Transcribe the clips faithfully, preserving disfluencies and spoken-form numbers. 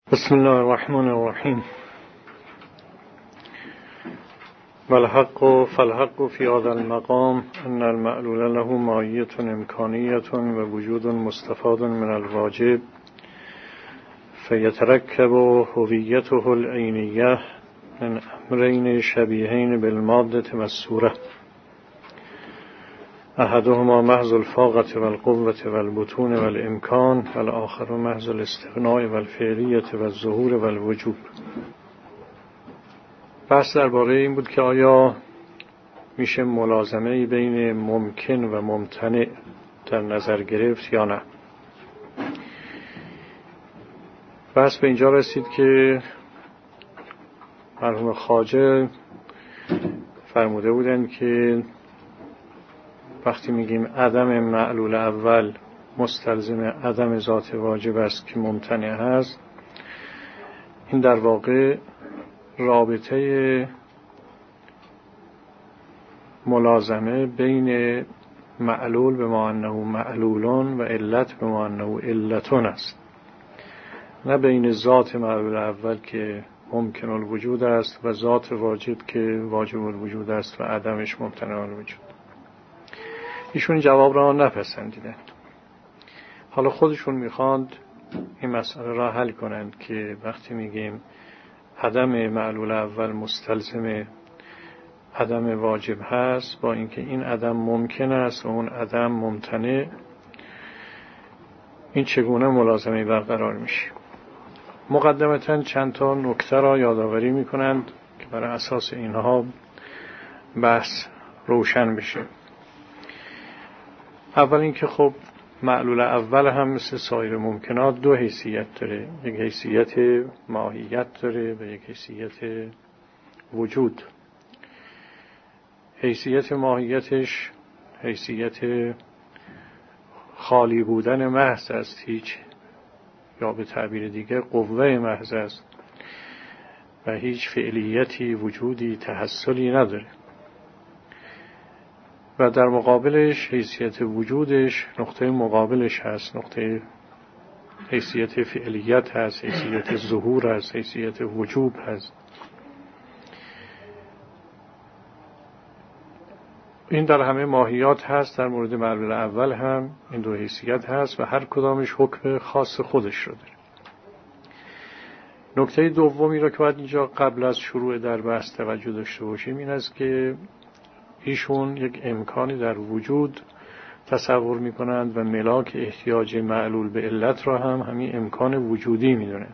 بسم الله الرحمن الرحیم. والحق فالحق في هذا المقام ان المعلول له ماهیة امکانیة و وجود مستفاد من الواجب فيتركب هویته العینیة من امرین شبیهین بالمادة والصورة احدهما محض الفاقة والقوة والبطون والامکان والآخر محض الاستغناء والفعلیة والظهور والوجوب. بحث درباره این بود که آیا میشه ملازمه بین ممکن و ممتنع در نظر گرفت یا نه. بحث به اینجا رسید که مرحوم خواجه فرموده بودند که وقتی میگیم عدم معلول اول مستلزم عدم ذات واجب است که ممتنع هست، این در واقع رابطه ملازمه بین معلول به ما انه معلولون و علت به ما انه علتون است، نه بین ذات معلول اول که ممکن الوجود است و ذات واجب که واجب الوجود است و عدمش ممتنع الوجود. ایشون جواب را نپسندیدن. حالا خودشون میخواند این مسئله را حل کنند که وقتی میگیم عدم معلول اول مستلزم عدم واجب هست، با اینکه این عدم ممکن است و اون عدم ممتنع، این چگونه ملازمه برقرار میشه. مقدمتاً چند تا نکته را یادآوری میکنند که برای اساس اینها بحث روشن بشه. اول اینکه خب معلول اول هم مثل سایر ممکنات دو حیثیت داره، یک حیثیت ماهیت داره و یک حیثیت وجود. حیثیت ماهیتش حیثیت خالی بودن محض است، هیچ، یا به تعبیر دیگه قوه محض است و هیچ فعلیتی وجودی تحصلی نداره. و در مقابلش حیثیت وجودش نقطه مقابلش هست، نقطه حیثیت فعلیت هست، حیثیت ظهور هست، حیثیت وجوب هست. این در همه ماهیات هست، در مورد معلول اول هم این دو حیثیت هست و هر کدامش حکم خاص خودش رو داره. نکته دومی را که باید اینجا قبل از شروع در بحث توجه داشته باشیم این است که ایشون یک امکانی در وجود تصور میکنند و ملاک احتیاج معلول به علت را هم همین امکان وجودی میدونند،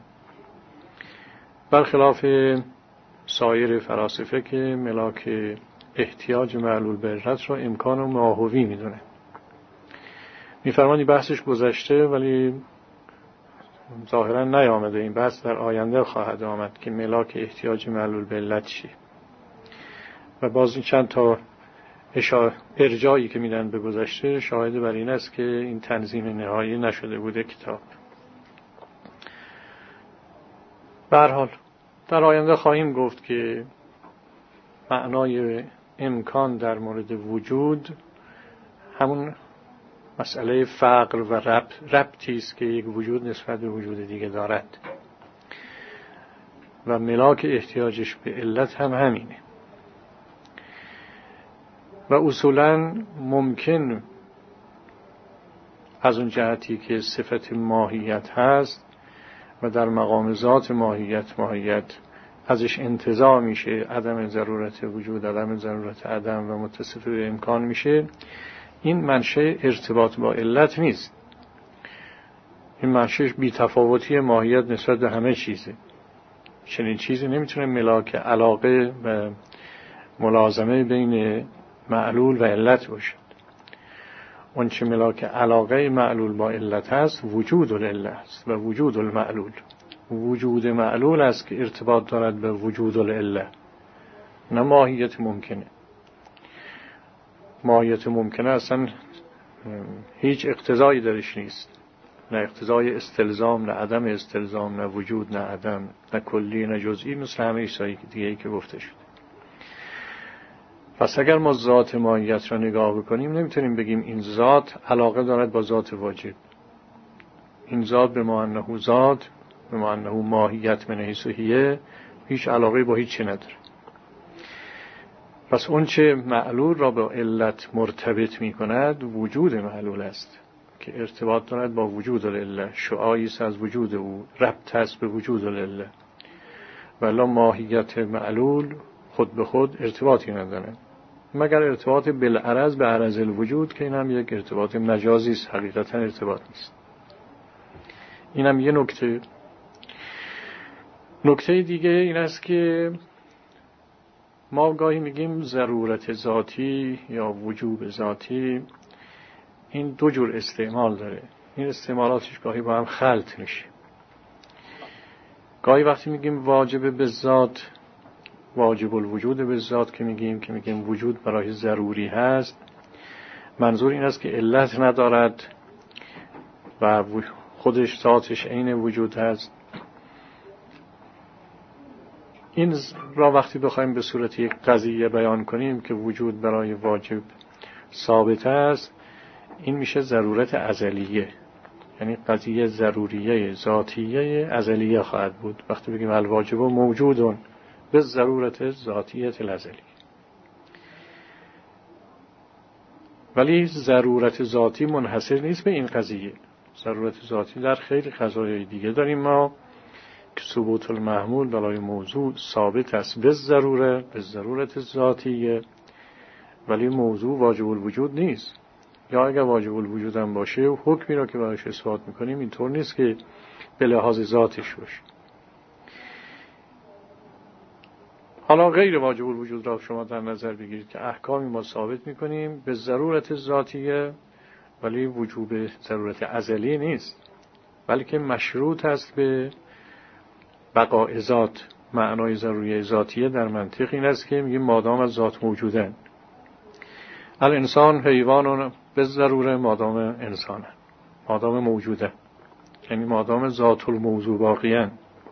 برخلاف سایر فلاسفه که ملاک احتیاج معلول به علت را امکان ماهوی میدونند. میفرمانی بحثش گذشته ولی ظاهرا نیامده، این بحث در آینده خواهد آمد که ملاک احتیاج معلول به علت چیه. و باز این چند تا ارجایی که میدن به گذشته شاهد بر این است که این تنظیم نهایی نشده بوده کتاب. به هر حال در آینده خواهیم گفت که معنای امکان در مورد وجود همون مسئله فقر و ربط ربطی است که یک وجود نسبت به وجود دیگه دارد و ملاک احتیاجش به علت هم همینه. و اصولاً ممکن از اون جهتی که صفت ماهیت هست و در مقام ذات ماهیت ماهیت ازش انتزاع میشه، عدم ضرورت وجود، عدم ضرورت عدم و متصف به امکان میشه، این منشأ ارتباط با علت نیست. این منشأ بی‌تفاوتی ماهیت نسبت به همه چیزه. چنین چیزی نمیتونه ملاک علاقه و ملازمه بین معلول و علت باشد. اون چه ملاک علاقه معلول با علت هست وجود العله است و وجود المعلول. وجود معلول است که ارتباط دارد به وجود العله، نه ماهیت ممکنه. ماهیت ممکنه اصلا هیچ اقتضایی درش نیست، نه اقتضای استلزام، نه عدم استلزام، نه وجود، نه عدم، نه کلی، نه جزئی، مثل همه چیزایی دیگه‌ای که گفته شد. پس اگر ما ذات ماهیت را نگاه بکنیم نمیتونیم بگیم این ذات علاقه دارد با ذات واجب. این ذات به ما انه ذات به انه ماهیت من حیث هی هیچ علاقه با هیچ چی نداره. پس اون چه معلول را با علت مرتبط می کند وجود معلول است که ارتباط دارد با وجود العله، شعاعی است از وجود او، ربط است به وجود العله. ولی ماهیت معلول خود به خود ارتباطی ندارد مگر ارتباط بالعرض به عرض الوجود که این هم یک ارتباط مجازی است، حقیقتا ارتباط نیست. این هم یه نکته. نکته دیگه این است که ما گاهی میگیم ضرورت ذاتی یا وجوب ذاتی، این دو جور استعمال داره. این استعمالاتش گاهی با هم خلط میشه. گاهی وقتی میگیم واجب به ذات، واجب الوجود به ذات که میگیم که میگیم وجود برای ضروری هست، منظور این است که علت ندارد و خودش ذاتش عین وجود هست. این را وقتی بخوایم به صورت یک قضیه بیان کنیم که وجود برای واجب ثابت است، این میشه ضرورت ازلیه، یعنی قضیه ضروریه ذاتیه ازلیه خواهد بود. وقتی بگیم الواجب موجودون به ضرورت ذاتیه الازلی. ولی ضرورت ذاتی منحصر نیست به این قضیه. ضرورت ذاتی در خیلی قضایای دیگه داریم ما که ثبوت المحمول برای موضوع ثابت است به ضروره، به ضرورت ذاتیه، ولی موضوع واجب الوجود نیست. یا اگر واجب الوجود هم باشه و حکمی را که برایش اثبات میکنیم اینطور نیست که به لحاظ ذاتش باشه. حالا غیر واجب الوجود را شما در نظر بگیرید که احکامی ما ثابت میکنیم به ضرورت ذاتیه ولی وجوب ضرورت ازلی نیست، بلکه مشروط است به بقاء ذات. معنای ضروری ذاتیه در منطق این است که میگیم مادام از ذات موجودن، الانسان حیوان به ضروره مادام انسانه، مادام موجوده، یعنی مادام ذات الموضوع باقیان.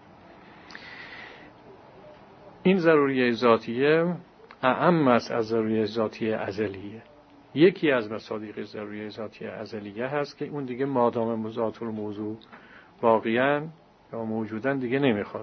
این ضروری ذاتیه اعم است از ضروری ذاتی ازلیه. یکی از مصادیق ضروری ذاتی ازلیه هست که اون دیگه مادام ذات الموضوع باقیان یا موجودن دیگه نمیخواد.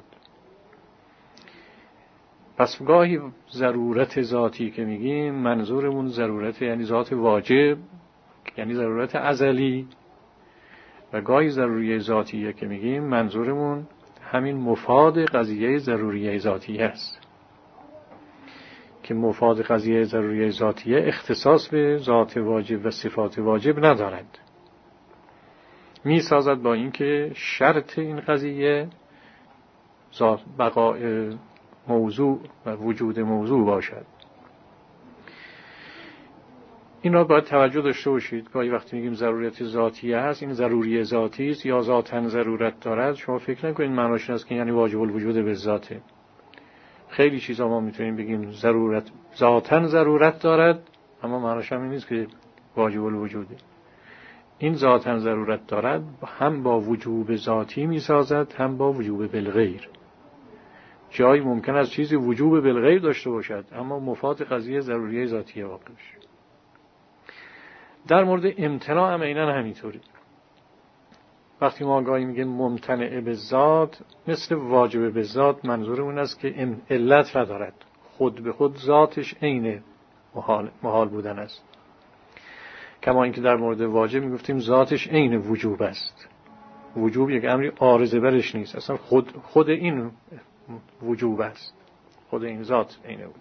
پس گاهی ضرورت ذاتی که میگیم منظورمون ضرورت یعنی ذات واجب، یعنی ضرورت ازلی، و گاهی ضروری ذاتیه که میگیم منظورمون همین مفاد قضیه ضروری ذاتیه است که مفاد قضیه ضروری ذاتیه اختصاص به ذات واجب و صفات واجب ندارد. می سازد با اینکه شرط این قضیه بقاء موضوع و وجود موضوع باشد. این را باید توجه داشته باشید. گاهی وقتی میگیم ضرورت ذاتیه هست، این ضروری ذاتی است یا ذاتاً ضرورت دارد. شما فکر نکنید معناش این است که یعنی واجب الوجود به ذاته. خیلی چیزا ما میتونیم بگیم ضرورت ذاتاً ضرورت دارد، اما معناش هم این نیست که واجب الوجوده. این ذاتاً ضرورت دارد هم با وجوب ذاتی میسازد هم با وجوب بالغیر. جایی ممکن است چیزی وجوب بالغیر داشته باشد اما مفاد قضیه ضروری ذاتیه واقع بشه. در مورد امتناع هم عیناً همینطوری. وقتی ما گاهی میگیم ممتنع به ذات مثل واجب به ذات، منظورمون است که علت ندارد، خود به خود ذاتش عین محال, محال بودن است. کما اینکه در مورد واجب میگفتیم ذاتش عین وجوب است. وجوب یک امری عارضه برش نیست، اصلا خود خود این وجوب است، خود این ذات عین وجوب.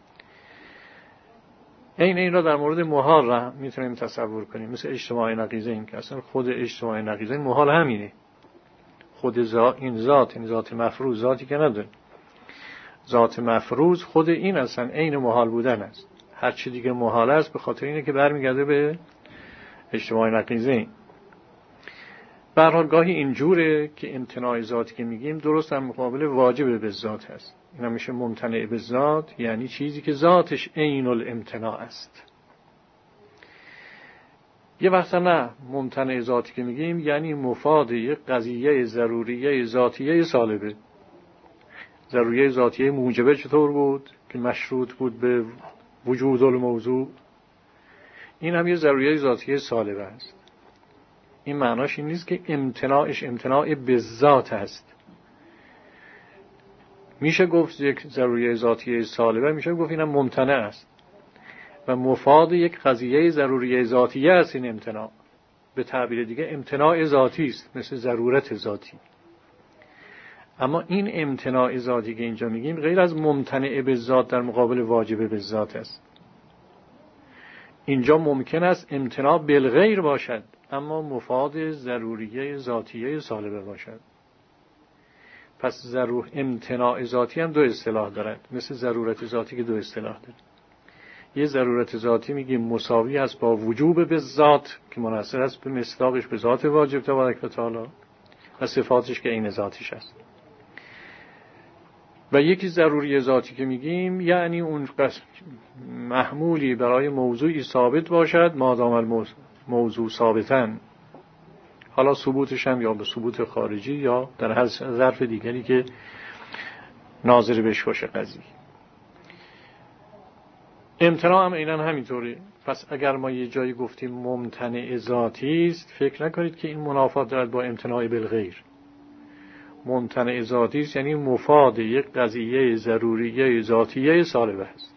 این این را در مورد محال را میتونیم تصور کنیم، مثل اجتماع نقیضه. این که اصلا خود اجتماع نقیضه محال همینه. خود ذات، این ذات، این ذات مفروض، ذاتی که نداره، ذات مفروض خود این اصلا عین محال بودن است. هر چی دیگه محال است به خاطر اینه که برمیگرده به اجتماع نقیضه. به هر حال گاهی اینجوره که امتناع ذاتی که میگیم درست هم مقابل واجب به ذات هست. اینا میشه ممتنع به ذات، یعنی چیزی که ذاتش عین الامتناع است. یه وقتا نه، ممتنع ذاتی که میگیم یعنی مفاد یک قضیه ضروریه ذاتیه سالبه. ضروریه ذاتیه موجبه چطور بود که مشروط بود به وجود الموضوع؟ این هم یه ضروریه ذاتیه سالبه است. این معناش این نیست که امتناعش امتناع به ذات است، میشه گفت یک ضروریه ذاتی سالبه، میشه گفت اینم ممتنع است و مفاد یک قضیه ضروریه ذاتیه است. این امتناع به تعبیر دیگه امتناع ذاتی است، مثل ضرورت ذاتی. اما این امتناع ذاتی که اینجا میگیم غیر از ممتنع به ذات در مقابل واجب به ذات است. اینجا ممکن است امتناع بالغیر باشد اما مفاد ضروریه ذاتیه سالبه باشد. پس ضرور امتناع ذاتی هم دو اصطلاح دارد، مثل ضرورت ذاتی که دو اصطلاح دارد. یه ضرورت ذاتی میگیم مساوی است با وجوب به ذات که منحصر است به مصداقش به ذات واجب تبارک و تعالی و صفاتش که عین ذاتش است. و یکی ضروری ذاتی که میگیم یعنی اون محمولی برای موضوعی ثابت باشد مادام الموضوع ثابتن، حالا ثبوتش هم یا به ثبوت خارجی یا در هر ظرف دیگری که ناظر بهش باشه قضیه. امتناع هم عیناً همینطوره. پس اگر ما یه جایی گفتیم ممتنع ذاتی است، فکر نکنید که این منافات دارد با امتناع بالغیر. ممتنع ذاتی است یعنی مفاد یک قضیه ضروریه ذاتیه سالبه است.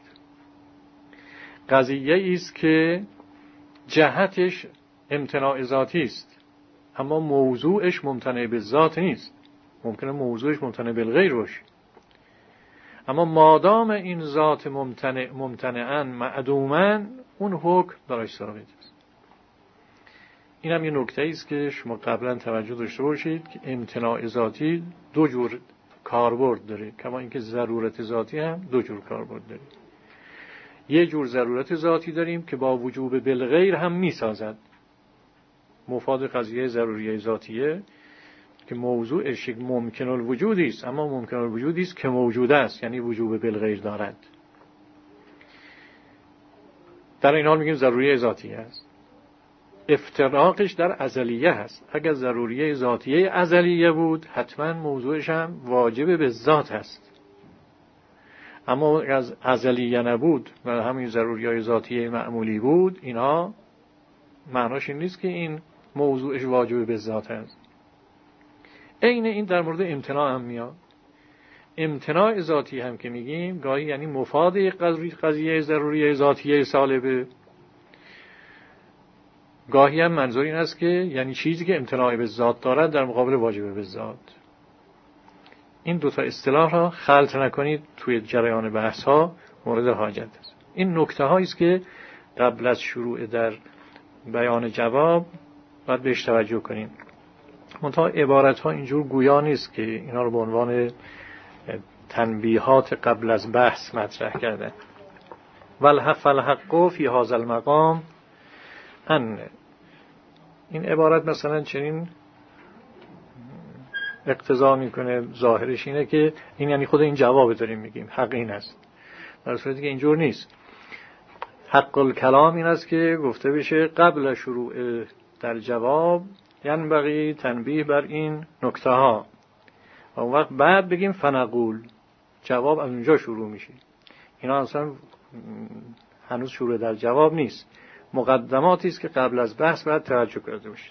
قضیه است که جهتش امتناع ذاتی است اما موضوعش ممتنع به ذات نیست. ممکنه موضوعش ممتنع بالغیر باشه، اما مادام این ذات ممتنع ممتنعاً معدوماً اون حکم برایش ثابت است. این هم یه نکته است که شما قبلا توجه داشته باشید که امتناع ذاتی دو جور کاربرد داره، کما اینکه ضرورت ذاتی هم دو جور کاربرد داره. یه جور ضرورت ذاتی داریم که با وجوب بالغیر هم میسازد، مفاد قضیه ضروریه ذاتیه که موضوعش ممکن الوجودی است اما ممکن الوجودی است که موجود است، یعنی وجوب بالغیر دارد. در این حال میگیم ضروریه ذاتیه است. افتراقش در ازلیه هست. اگر ضروریه ذاتیه ازلیه بود حتما موضوعش هم واجب به ذات هست، اما از ازلیه نبود و همین ضروریه ذاتیه معمولی بود، اینا معناش این نیست که این موضوعش واجب به ذات هست. عین این در مورد امتناع هم میاد. امتناع ذاتی هم که میگیم گاهی یعنی مفاد یک قضیه ضروریه ذاتیه سالبه، گاهی هم منظور این است که یعنی چیزی که امتناع به ذات دارد در مقابل واجب به ذات. این دوتا اصطلاح را خلط نکنید توی جریان بحث ها، مورد حاجت است. این نکته هایی است که قبل از شروع در بیان جواب باید بهش توجه کنیم. منتها عبارت ها اینجور گویا نیست که اینا رو به عنوان تنبیهات قبل از بحث مطرح کردن. والحق الحق فی هذا المقام ان، این عبارت مثلا چنین اقتضا میکنه، ظاهرش اینه که این یعنی خود این جواب داریم میگیم حق این است، در صورتی که اینجور نیست. حق الکلام این است که گفته بشه قبل شروع در جواب یعنی بقیه تنبیه بر این نکته ها و اون وقت بعد بگیم فنقول، جواب از اونجا شروع میشه. اینا اصلا هنوز شروع در جواب نیست، مقدماتی است که قبل از بحث باید توجه کرده باشید.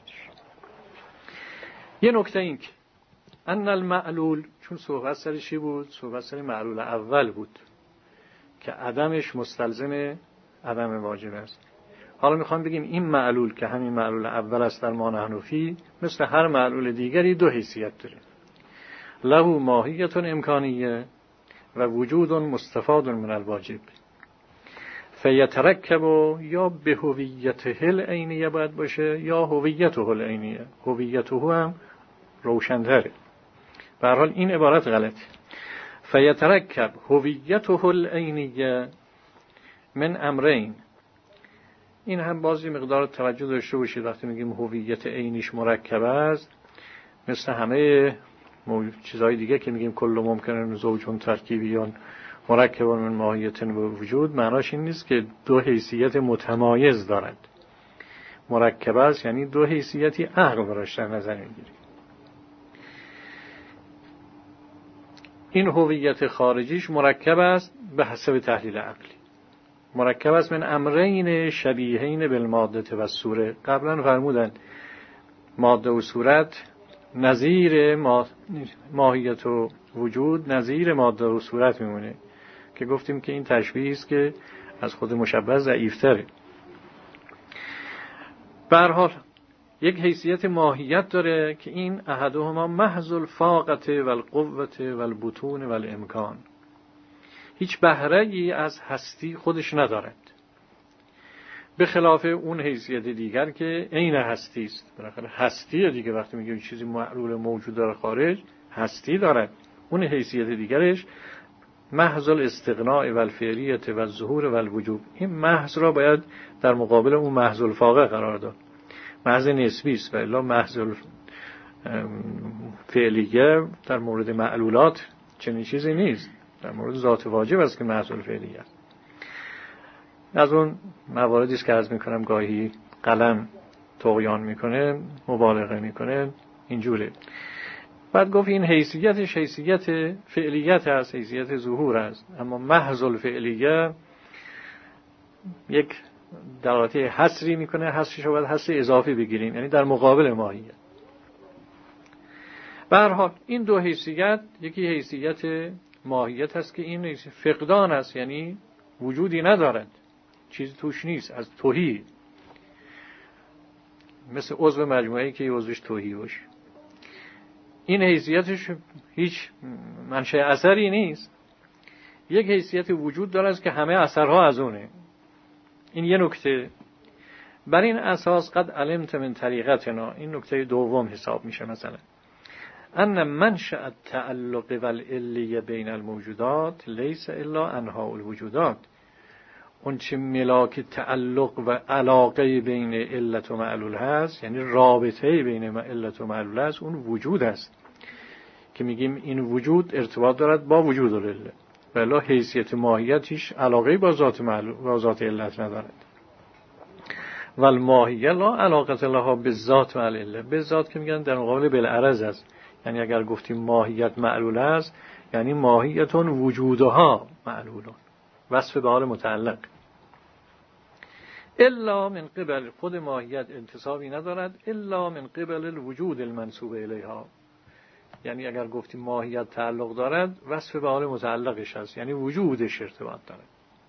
یه نکته این که ان المعلول، چون صحبت سر چی بود؟ صحبت سر معلول اول بود که عدمش مستلزم عدم واجب است. حالا میخوام بگیم این معلول که همین معلول اول است در ما حنفی، مثل هر معلول دیگری دو حیثیت داره. له ماهیت امکانیه و وجود مستفاد من الواجب. فیترکب یا به هویته العینیه باید باشه یا هویته العینیه. هویته هم روشن‌تره. به هر حال این عبارت غلطه. فیترکب هویته العینیه من امرین. این هم بازی مقدار توجه داشته باشید وقتی میگیم هویت عینیش مرکب است، مثل همه چیزهای دیگه که میگیم کل ممکنه زوجون ترکیبیان مرکبان من ماهیت و وجود، معناش این نیست که دو حیثیت متمایز دارد. مرکب است یعنی دو حیثیتی عقل براش در نظر میگیری. این هویت خارجیش مرکب است به حسب تحلیل عقلی. مرکب است من امرین شبیهین بالماده و صوره. قبلا فرمودن ماده و صورت نظیر ما... ماهیت و وجود نظیر ماده و صورت میمونه که گفتیم که این تشبیه است که از خود مشبه ضعیف‌تره. به هر حال یک حیثیت ماهیت داره که این احدهما محض الفاقه و القوه و البطون و الامکان، هیچ بهره‌ای از هستی خودش ندارد، به خلاف اون حیثیت دیگر که عین هستی است. بالاخره هستی دیگه وقتی میگه چیزی معلول موجود در خارج هستی دارد، اون حیثیت دیگرش محض الاستغناء و الفعلیت و الظهور و الوجوب. این محض را باید در مقابل اون محض الفاقه قرار داد. محض نسبی است و الا محض فعلیه در مورد معلولات چنین چیزی نیست، در مورد ذات واجب است که محض الفعلیه است. از اون مواردی است که عرض میکنم گاهی قلم طغیان میکنه، مبالغه میکنه، اینجوره. بعد گفت این حیثیتش حیثیت فعلیت هست، حیثیت ظهور است، اما محض الفعلیه یک دلاله حصری میکنه، حصرش رو باید حصر اضافی بگیریم، یعنی در مقابل ماهیت. به هر حال این دو حیثیت، یکی حیثیت ماهیت هست که این فقدان است، یعنی وجودی ندارد، چیزی توش نیست، از تهی، مثل عضو مجموعه‌ای که عضوش تهی باشه. این حیثیتش هیچ منشأ اثری نیست، یک حیثیت وجود دارد که همه اثرها از اونه. این یه نکته. بر این اساس قد علمت من طریقتنا، این نکته دوم حساب میشه، مثلا ان منشأ التعلق والعلیه بین الموجودات لیس الا انواع الوجودات. اون چه ملاک تعلق و علاقه بین علت و معلول هست، یعنی رابطه بین علت و معلول هست، اون وجود است که میگیم این وجود ارتباط دارد با وجود العله، ولی حیثیت ماهیت هیچ علاقه با ذات معلول با ذات علت ندارد. والماهیه لا علاقه لها بالذات و العله. بالذات که میگن در مقابل بالعرض است، یعنی اگر گفتیم ماهیت معلول است یعنی ماهیتون وجودها معلولون، وصف به حال متعلق. الا من قبل، خود ماهیت انتصابی ندارد الا من قبل الوجود المنسوب الیها، یعنی اگر گفتیم ماهیت تعلق دارد وصف به حال متعلقش هست، یعنی وجودش ارتباط دارد.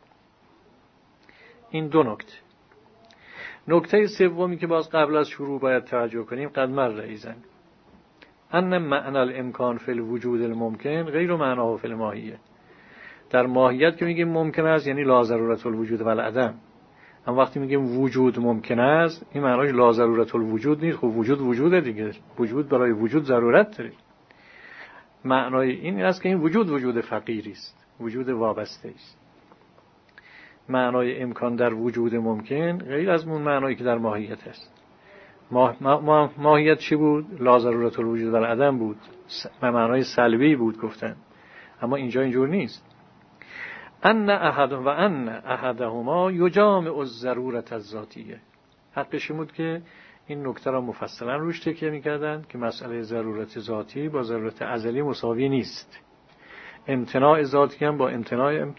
این دو نکته. نکته سومی که باز قبل از شروع باید توجه کنیم، قد مر ایزن ان معنی الامکان فی الوجود الممکن غیر معناه فی الماهیه. در ماهیت که میگیم ممکن است یعنی لا ضرورت الوجود و العدم، اما وقتی میگیم وجود ممکن است این معناش لا ضرورت الوجود نیست. خب وجود وجوده دیگه، وجود برای وجود ضرورت داره. معنای این است که این وجود وجود فقیری است، وجود وابسته است. معنای امکان در وجود ممکن غیر از اون معنایی که در ماهیت است. ما... ما... ماهیت چی بود؟ لا ضرورت الوجود و العدم بود، معنای سلبی بود گفتن، اما اینجا اینجور نیست. ان احد و ان احدهما یجامع الضرورت الذاتیه. حقش بود که این نکته را مفصلا روش تکیه می‌کردن که مسئله ضرورت ذاتی با ضرورت ازلی مساوی نیست، امتناع ذاتی هم با امتناع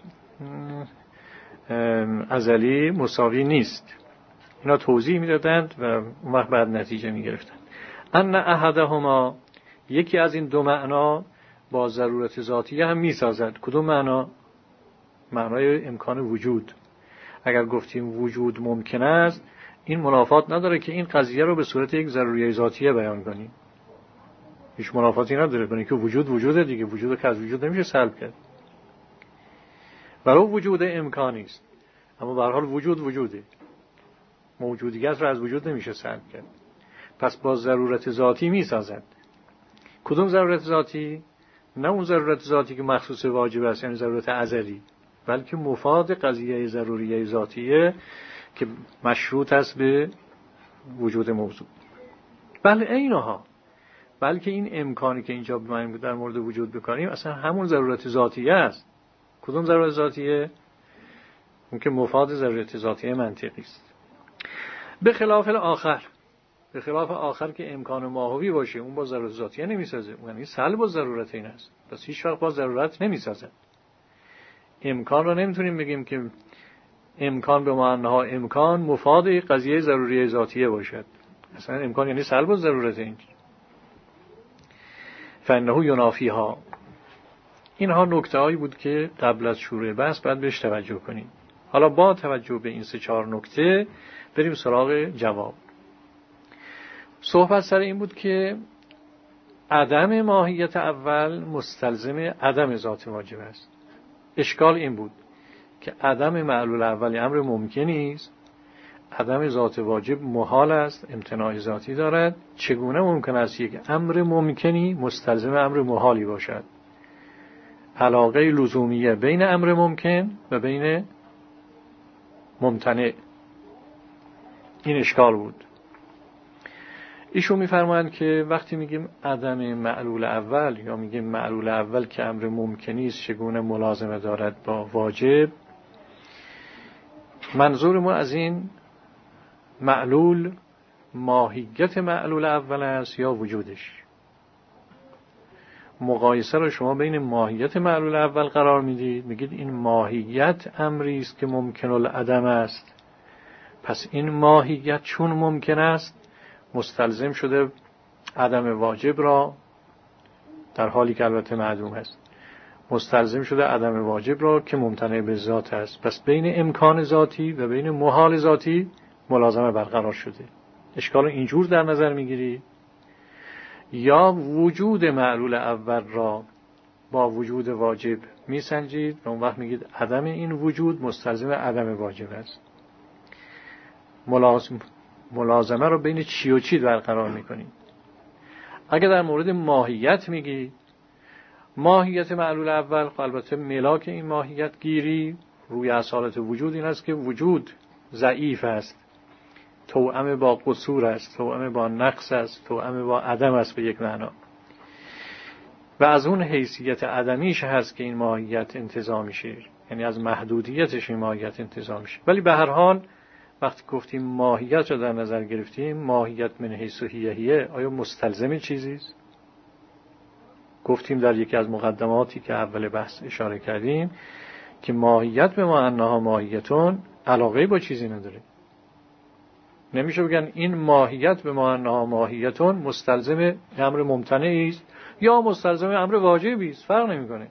ازلی مساوی نیست. اینا توضیح میدادند و اون وقت بعد نتیجه میگرفتند. ان احدهما، یکی از این دو معنا با ضرورت ذاتی هم میسازد. کدوم معنا؟ معنای امکان وجود. اگر گفتیم وجود ممکن است این منافات نداره که این قضیه رو به صورت یک ضروریه ذاتیه بیان کنیم، هیچ منافاتی نداره، برای اینکه وجود وجوده دیگه، وجود که از وجود نمیشه سلب کرد، برای وجود امکانی است، اما به هر حال وجود وجوده، موجودیت رو از وجود نمیشه سلب کرد. پس با ضرورت ذاتی میسازد. کدوم ضرورت ذاتی؟ نه اون ضرورت ذاتی که مخصوص واجب است یعنی ضرورت ازلی، بلکه مفاد قضیه ضروریه ذاتیه که مشروط است به وجود موضوع. بله اینها، بلکه این امکانی که اینجا بیایم در مورد وجود بکنیم اصلا همون ضرورت ذاتیه است. کدوم ضرورت ذاتیه؟ اون که مفاد ضرورت ذاتیه منطقی است. به خلاف آخر، به خلاف آخر که امکان ماهوی باشه اون با ضرورت ذاتیه نمیسازه، یعنی سلب ضرورت این است، پس هیچ وقت با ضرورت نمیسازه. امکان رو نمیتونیم بگیم که امکان به معناها امکان مفاد قضیه ضروری ذاتیه باشد. اصلا امکان یعنی سلب ضرورت این. فانه ینافیها. اینها نکته هایی بود که قبل از شروع بحث باید بهش توجه کنیم. حالا با توجه به این سه چهار نکته بریم سراغ جواب. صحبت سر این بود که عدم ماهیت اول مستلزم عدم ذات واجب است. اشکال این بود که عدم معلول اولی امر ممکنی است، عدم ذات واجب محال است، امتناع ذاتی دارد. چگونه ممکن است یک امر ممکنی مستلزم امر محالی باشد؟ علاقه لزومیه بین امر ممکن و بین ممتنع، این اشکال بود. ایشون میفرمایند که وقتی میگیم عدم معلول اول یا میگیم معلول اول که امر ممکنی است چگونه ملازمه دارد با واجب، منظور ما از این معلول ماهیت معلول اول است یا وجودش؟ مقایسه رو شما بین ماهیت معلول اول قرار میدید، میگید این ماهیت امری است که ممکن العدم است، پس این ماهیت چون ممکن است مستلزم شده عدم واجب را، در حالی که البته معدوم است، مستلزم شده عدم واجب را که ممتنع به ذات است. پس بین امکان ذاتی و بین محال ذاتی ملازمه برقرار شده. اشکال اینجور در نظر میگیری؟ یا وجود معلول اول را با وجود واجب میسنجید و اون وقت میگید عدم این وجود مستلزم عدم واجب است. ملازم ملازمه رو بین چی و چی برقرار میکنید؟ اگر در مورد ماهیت میگی، ماهیت معلول اول، البته ملاک این ماهیت گیری روی اصالت وجود این است که وجود ضعیف است، توأم با قصور است، توأم با نقص است، توأم با عدم است به یک معنا، و از اون حیثیت عدمیش هست که این ماهیت انتزاع میشه، یعنی از محدودیتش این ماهیت انتزاع میشه. ولی به هر حال وقتی گفتیم ماهیت رو در نظر گرفتیم، ماهیت من حیث هیه آیا مستلزم چیزی است؟ گفتیم در یکی از مقدماتی که اول بحث اشاره کردیم که ماهیت به ما انها ماهیتون علاقه با چیزی نداره. نمیشه بگن این ماهیت به ما انها ماهیتون مستلزم امر ممتنعی است یا مستلزم امر واجبی است، فرق نمیکنه.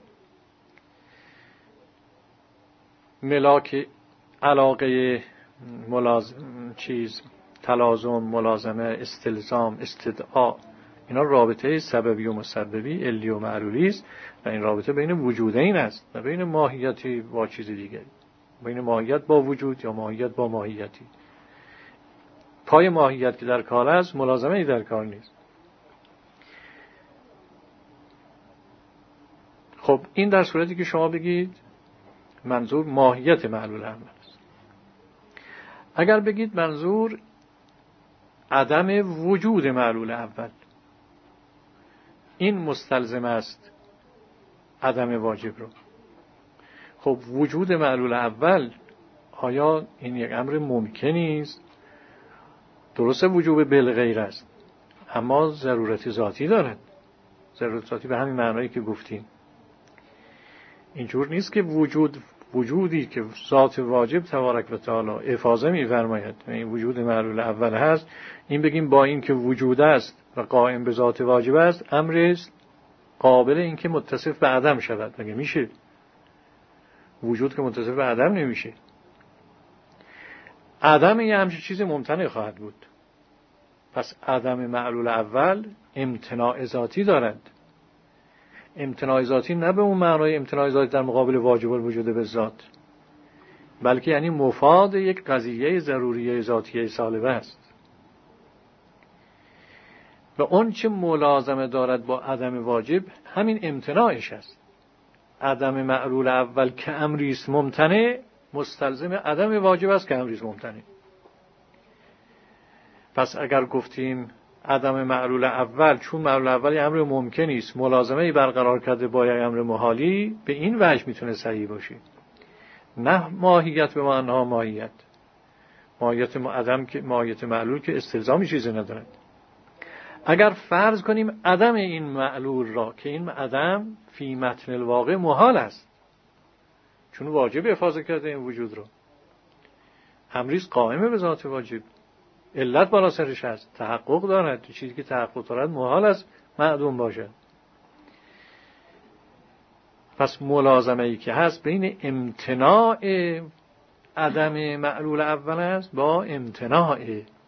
ملاک علاقه ملازم چیز تلازم، ملازمه، استلزام، استدعا، اینا رابطه سببی و مسببی، علی و معلولی است و این رابطه بین وجودین است و بین ماهیتی با چیز دیگری، بین ماهیت با وجود یا ماهیت با ماهیتی. پای ماهیت که در کار است ملازمه ای در کار نیست. خب این در صورتی که شما بگید منظور ماهیت معلول اول است. اگر بگید منظور عدم وجود معلول اول، این مستلزم است عدم واجب رو. خب وجود معلول اول آیا این یک امر ممکنی است؟ درسته وجوب بالغیر است اما ضرورت ذاتی دارد. ضرورت ذاتی به همین معنایی که گفتیم. اینجور نیست که وجود وجودی که ذات واجب تبارک و تعالی افاضه می‌فرماید این وجود معلول اول هست، این بگیم با این که وجود است و قائم به ذات واجب است امر است قابل این که متصف به عدم شود. مگه میشه؟ وجود که متصف به عدم نمیشه. عدم یه همچین چیز ممتنع خواهد بود. پس عدم معلول اول امتناع ذاتی دارد. امتناع ذاتی نه به اون معنای امتناع ذاتی در مقابل واجب الوجود به ذات، بلکه یعنی مفاد یک قضیه ضروریه ذاتیه سالبه است. و اون چه ملازمه دارد با عدم واجب همین امتناعش است. عدم معلول اول که امری است ممتنع مستلزم عدم واجب است که امری است ممتنع. پس اگر گفتیم عدم معلول اول چون معلول اول امر ممکنی است ملازمه برقرار کرده با امر محالی، به این وجه میتونه صحیح باشه. نه ماهیت به معناها ماهیت ماهیت عدم که ماهیت معلول که استلزامی چیزی ندارد. اگر فرض کنیم عدم این معلول را که این عدم فی متن الواقع محال است چون واجب افاضه کرده این وجود را، امریز قائمه به ذات واجب، علت بالا سرش هست، تحقق دارد، چیزی که تحقق دارد محال است معدوم باشد. پس ملازمه ای که هست بین امتناع عدم معلول اول است با امتناع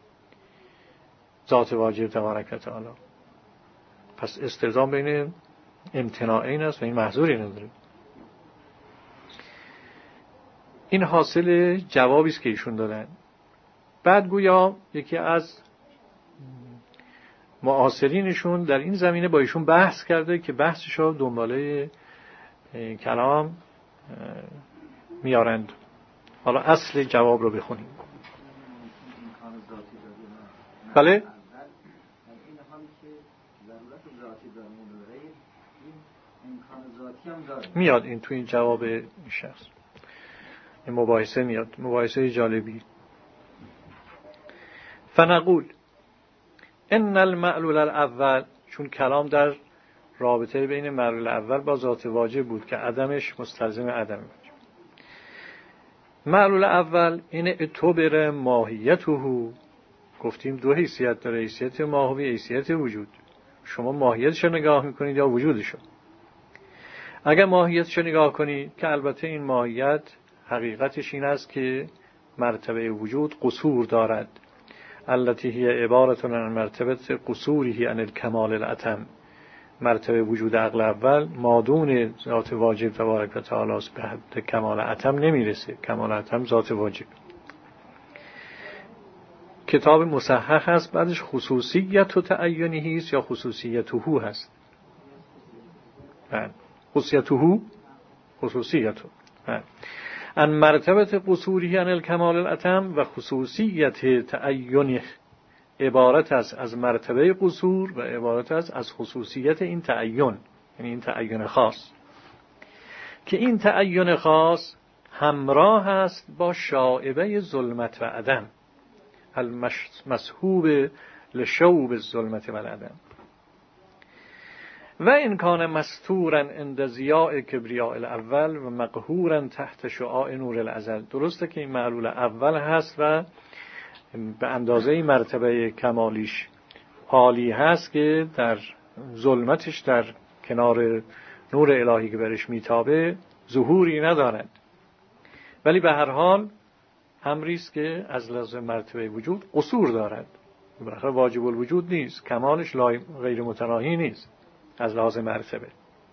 ذات واجب تبارک و تعالی. پس استلزام بین امتناعین است و این محظوری نداره. این حاصل جوابی است که ایشون دادن. بعد گویا یکی از معاصرینشون در این زمینه با ایشون بحث کرده که بحثش رو دنباله کلام میارند. حالا اصل جواب رو بخونیم. بله؟ میاد این تو این جواب این شخص، این مباحثه میاد، مباحثه جالبی. فنقول ان المعلول الاول، چون کلام در رابطه بین معلول اول با ذات واجب بود که عدمش مستلزم عدم بود. معلول اول این اعتبر ماهیته، گفتیم دو حیثیت داره، حیثیت ماهوی، حیثیت وجود. شما ماهیتش رو نگاه میکنید یا وجودش رو؟ اگر ماهیتش رو نگاه کنید که البته این ماهیت حقیقتش این است که مرتبه وجود قصور دارد، التي هي عبارة عن مرتبه قصوره عن الکمال الاتم. مرتبه وجود عقل اول مادون ذات واجب تبارک و تعالی است، به حد کمال اتم نمیرسه. کمال اتم ذات واجب. کتاب مصحح هست، بعدش خصوصیت و تعینی هست یا خصوصیته هست. خصوصیته خصوصیته ان مرتبه قصوره عن الکمال الاتم و خصوصیت تعینه عبارت است از مرتبه قصور و عبارت است از خصوصیت این تعین، یعنی این تعین خاص، که این تعین خاص همراه است با شائبه ظلمت و عدم، المسحوب لشوب الظلمت و العدم. و این کان مستورا عند ضیاء کبریاء الاول و مقهورا تحت شعاع نور الازل. درسته که این معلول اول هست و به اندازه مرتبه کمالیش عالی هست که در ظلمتش در کنار نور الهی که برش میتابه ظهوری ندارد، ولی به هر حال امری است که از لحاظ مرتبه وجود قصور دارد. بالاخره واجب الوجود نیست، کمالش غیر متناهی نیست از لحاظ مرتبه.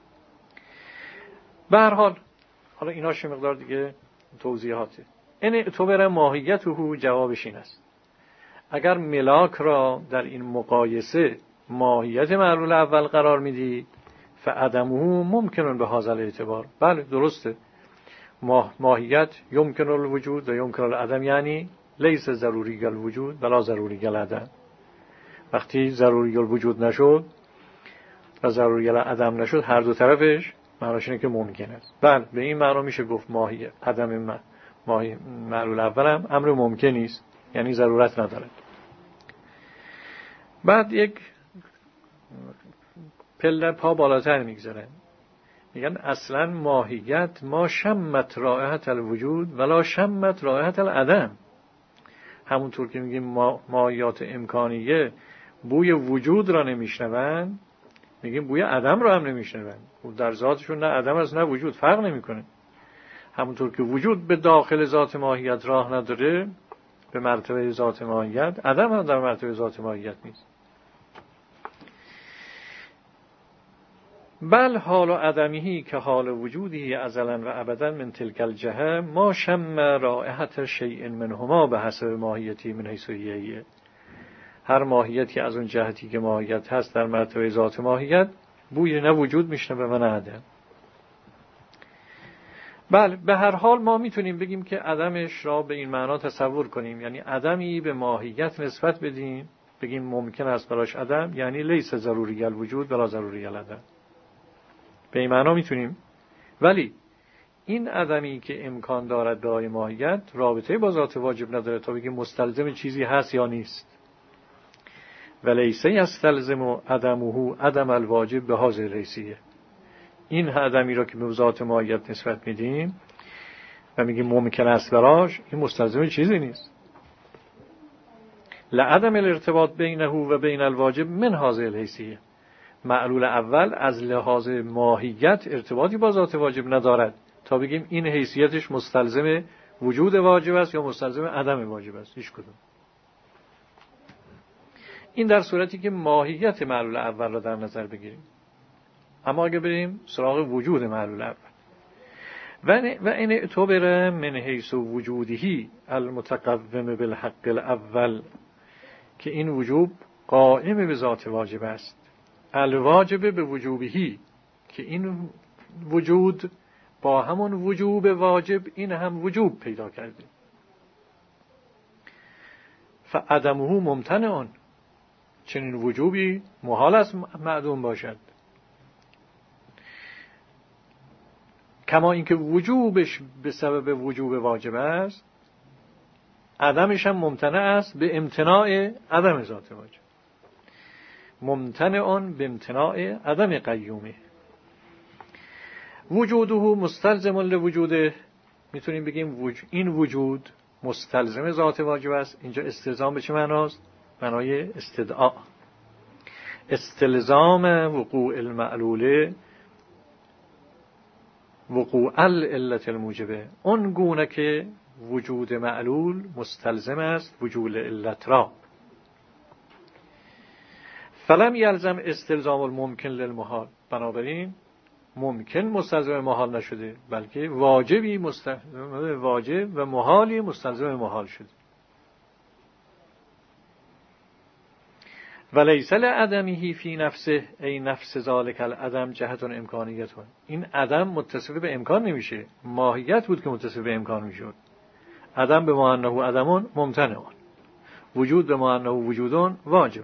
به هر حال حالا ایناش مقدار دیگه توضیحاته. این اعتبار ماهیته جوابش این است. اگر ملاک را در این مقایسه ماهیت معلول اول قرار میدید فعدمه ممکنن به هذا الاعتبار. بله درسته، ماه ماهیت یمکن الوجود و یمکن العدم، یعنی لیس ضروری الوجود ولا ضروری العدم. وقتی ضروری الوجود نشد و ضروری العدم نشد، هر دو طرفش معناش اینه که ممکن است. بله به این معنا میشه گفت ماهیت عدم ماهی معلول اول هم امر ممکنی است، یعنی ضرورت ندارد. بعد یک پله پا بالاتر میگذارن، میگن اصلا ماهیت ما شمت رائحت الوجود ولا شمت رائحت العدم. همونطور که میگیم ما ماهیات امکانیه بوی وجود را نمیشنون، میگیم بوی عدم را هم نمیشنون. در ذاتشون نه عدم است نه وجود، فرق نمیکنه. همونطور که وجود به داخل ذات ماهیت راه نداره به مرتبه ذات ماهیت، عدم هم در مرتبه ذات ماهیت نیست. بل حال عدمی که حال وجودی ازلا و ابدا من تلک الجهه ما شم رائحت شیء منهما به حسب ماهیتی من حیث هیه. هر ماهیتی از اون جهتی که ماهیت هست در مرتبه ذات ماهیت بوی نه وجود میشنه و نه عدم. بله به هر حال ما میتونیم بگیم که عدمش را به این معنا تصور کنیم، یعنی عدمی به ماهیت نسبت بدیم، بگیم ممکن است براش عدم، یعنی لیس ضروری الوجود ولا ضروری العدم. به این معنا میتونیم. ولی این عدمی که امکان دارد برای ماهیت رابطه با ذات واجب نداره تا بگیم مستلزم چیزی هست یا نیست. ولیسه یستلزم عدمه عدم الواجب به هذه الحیثیه. این عدمی را که به ذات ماهیت نسبت میدیم و میگیم ممکن است براش، این مستلزم چیزی نیست. لعدم الارتباط بینه و بین الواجب من هذه الحیثیه. معلول اول از لحاظ ماهیت ارتباطی با ذات واجب ندارد تا بگیم این حیثیتش مستلزم وجود واجب است یا مستلزم عدم واجب است. هیچ کدوم. این در صورتی که ماهیت معلول اول را در نظر بگیریم. اما اگه بریم سراغ وجود معلول اول و این اعتبر من حیث وجودهی المتقوم بالحق الاول، که این وجوب قائم به ذات واجب است، الواجب به وجوبهی، که این وجود با همون وجوب واجب این هم وجوب پیدا کرده. فعدمه ممتنع، چنین وجوبی محال است معدوم باشد. کما اینکه وجوبش به سبب وجوب واجب است، عدمش هم ممتنع است به امتناع عدم ذات واجب. ممتنع به امتناع عدم قیومه. وجوده مستلزم لوجوده، میتونیم بگیم وج... این وجود مستلزم ذات واجب است. اینجا استلزام به چه معناست؟ معنای استدعا. استلزام وقوع المعلوله وقوع العلت الموجبه، اون گونه که وجود معلول مستلزم است وجود علت را. فلم یلزم استلزام الممکن للمحال، بنابراین ممکن مستلزم محال نشده، بلکه واجبی مستلزم واجب و محالی مستلزم محال شده. ولیس لعدمه فی نفسه ای نفس ذالک العدم جهت امکانیت. این عدم متصف به امکان نمیشه، ماهیت بود که متصف به امکان میشد. عدم به معنی انه عدم ممتنع، وجود به معنی انه وجود واجب.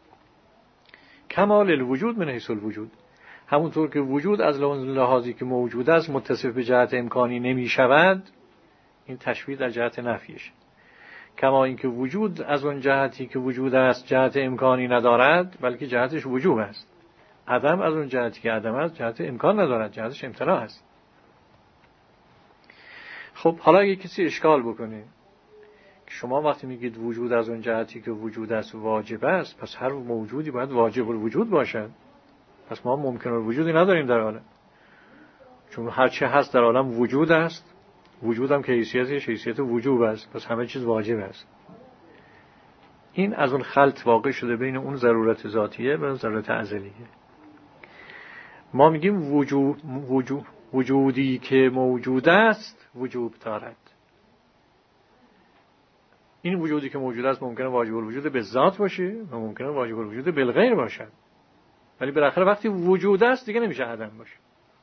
کمال الوجود من حیث الوجود، همونطور که وجود از لحاظی که موجود است متصف به جهت امکانی نمی شود، این تشبیه در جهت نفیش. کما اینکه وجود از اون جهتی که وجود است جهت امکانی ندارد، بلکه جهتش وجوب است. عدم از اون جهتی که عدم است جهت امکان ندارد، جهتش امتناع است. خب حالا اگه کسی اشکال بکنه که شما وقتی میگید وجود از اون جهتی که وجود است واجب است، پس هر موجودی باید واجب الوجود باشد. پس ما ممکن الوجودی نداریم در عالم، چون هر چه هست در عالم وجود است. وجود هم که حیثیتش حیثیت وجوب است، پس همه چیز واجب است. این از اون خلط واقع شده بین اون ضرورت ذاتیه و ضرورت ازلیه. ما میگیم وجود وجود وجودی که موجود است وجوب دارد. این وجودی که موجود است ممکنه واجب الوجود به ذات باشه و ممکنه واجب الوجود بالغیر باشد، ولی بالاخره وقتی وجود است دیگه نمیشه عدم باشه.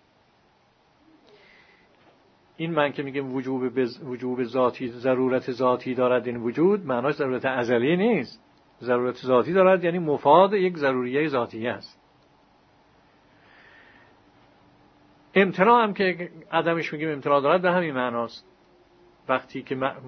این من که میگم وجوب بز... وجوب ذاتی، ضرورت ذاتی دارد این وجود، معناش ضرورت ازلی نیست. ضرورت ذاتی دارد یعنی مفاد یک ضروریه ذاتی است. امتناع هم که عدمش میگیم امتناع دارد به همین معناست. وقتی که م...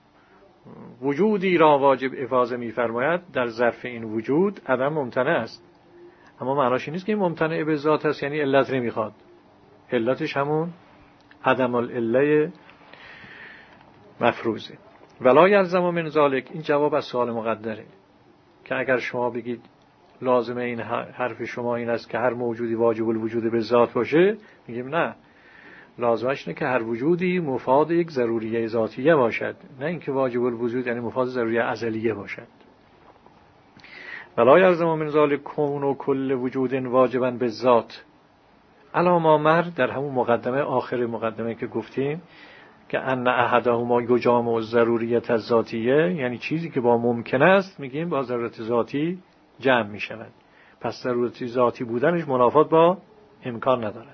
وجودی را واجب افاضه میفرماید در ظرف این وجود عدم ممتنع است، اما معناش این نیست که این ممتنع به ذات است یعنی علت نمیخواد. علتش همون عدم العله مفروضه. ولا یلزم من ذالک، این جواب از سوال مقدره که اگر شما بگید لازمه این حرف شما این است که هر موجودی واجب الوجود به ذات باشه، میگیم نه، لازمش اینه که هر وجودی مفاد یک ضروریه ذاتیه باشد، نه اینکه واجب الوجود یعنی مفاد ضروریه ازلیه باشد. ولا یلزم من ذالک کون و کل وجود واجبا به ذات. علامه مر در همون مقدمه آخر مقدمه که گفتیم که ان احدهما یجامع الضروریت الذاتیه، یعنی چیزی که با ممکن است میگیم با ضرورت ذاتی جمع میشود. پس ضرورت ذاتی بودنش منافات با امکان ندارد.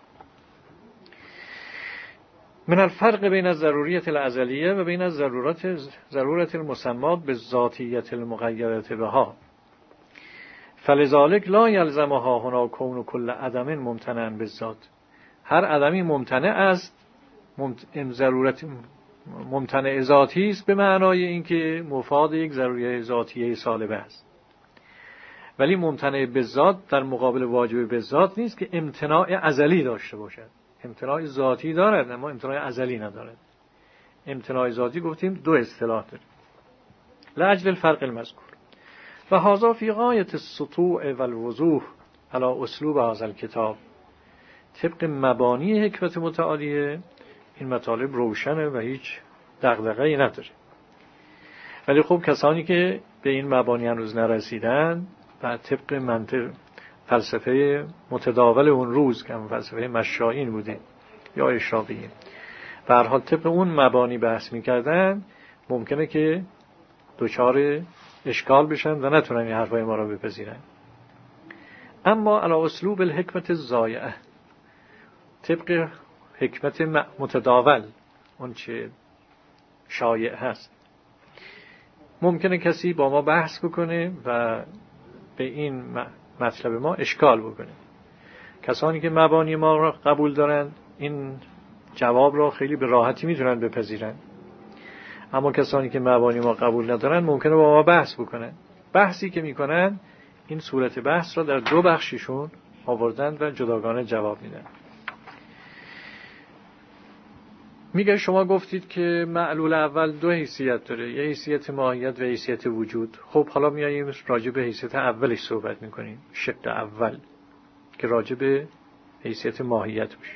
من الفرق بین الضروریت الازلیه و بین الضرورات ضرورت المسمات به ذاتیت المقیدة بها. فلذالک لا یلزمها هنا کون کل عدم ممتنع بالذات. هر عدمی ممتنع است، ممت... ضرورت ممتنع ذاتی است به معنای اینکه مفاد یک ضروریه ذاتیه سالبه است. ولی ممتنع بالذات در مقابل واجب بالذات نیست که امتناع ازلی داشته باشد. امتناع ذاتی دارد اما امتناع ازلی ندارد. امتناع ذاتی گفتیم دو اصطلاح داره. لاجل الفرق المذکور و هذا فی غایت السطوع والوضوح علی اسلوب هذا الکتاب، طبق مبانی حکمت متعالیه، این مطالب روشنه و هیچ دغدغه‌ای نداره. ولی خب کسانی که به این مبانی هنوز نرسیدن و طبق منطق فلسفه متداول اون روز که فلسفه مشایین بوده یا اشراقیه، به هر حال طبق اون مبانی بحث میکردن، ممکنه که دچار اشکال بشن و نتونن این حرفای ما را بپذیرن. اما علی اسلوب الحکمت الزایعه، طبق حکمت متداول، اون چه شایع هست، ممکنه کسی با ما بحث بکنه و به این مطلب ما اشکال بکنه. کسانی که مبانی ما را قبول دارن این جواب را خیلی به راحتی میتونن بپذیرن، اما کسانی که مبانی ما قبول ندارن ممکنه با ما بحث بکنن. بحثی که میکنن این صورت بحث را در دو بخششون آوردن و جداگانه جواب میدن. میگه شما گفتید که معلول اول دو حیثیت داره، یه حیثیت ماهیت و حیثیت وجود. خب حالا میاییم راجع به حیثیت اولش صحبت میکنیم، شق اول که راجع به حیثیت ماهیت باشه.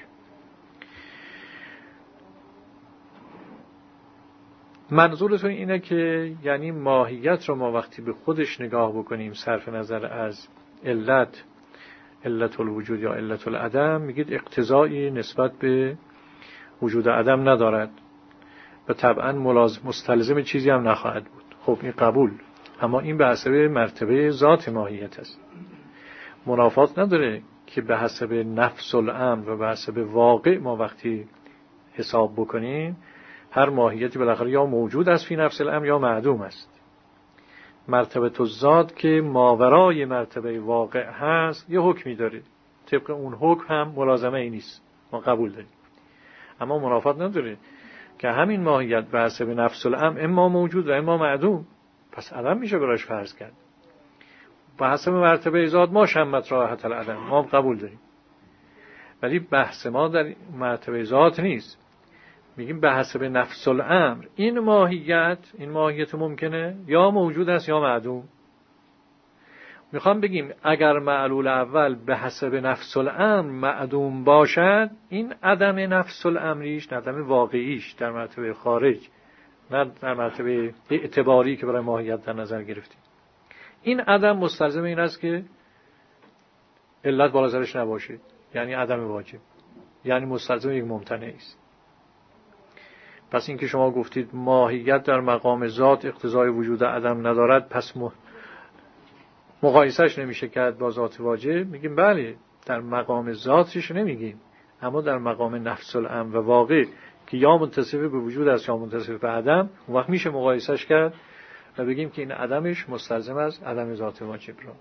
منظورتون اینه که یعنی ماهیت رو ما وقتی به خودش نگاه بکنیم صرف نظر از علت، علت الوجود یا علت العدم، میگید اقتضایی نسبت به وجود عدم ندارد و طبعا ملازم مستلزم چیزی هم نخواهد بود. خب این قبول، اما این به حسب مرتبه ذات ماهیت است. منافات نداره که به حسب نفس الامر و به حسب واقع ما وقتی حساب بکنیم هر ماهیتی بالاخره یا موجود است فی نفس الامر یا معدوم است. مرتبه الذات که ماورای مرتبه واقع هست یه حکمی داره، طبق اون حکم هم ملازمه ای نیست، ما قبول داریم. اما منافات نداره که همین ماهیت به حسب نفس الامر اما موجود و اما معدوم، پس عدم میشه براش فرض کرد. به حسب مرتبه ذات ما شمت راحت العدم، ما قبول داریم. ولی بحث ما در مرتبه ذات نیست، میگیم به حسب نفس الامر این ماهیت، این ماهیت ممکنه یا موجود است یا معدوم. میخوام بگیم اگر معلول اول به حسب نفس الامر معدوم باشد، این عدم نفس الامریش، عدم واقعیش در مرتبه خارج، نه در مرتبه اعتباری که برای ماهیت در نظر گرفتیم، این عدم مستلزم این است که علت بالا سرش نباشه، یعنی عدم واجب، یعنی مستلزم یک ممتنع است. پس این که شما گفتید ماهیت در مقام ذات اقتضای وجود عدم ندارد، پس مقایسهش نمیشه کرد با ذات واجب، میگیم بله در مقام ذاتش نمیگیم، اما در مقام نفس الامر و واقع که یا متصف به وجود است یا متصف به عدم، اون وقت میشه مقایسهش کرد و بگیم که این عدمش مستلزم از عدم ذات واجب را.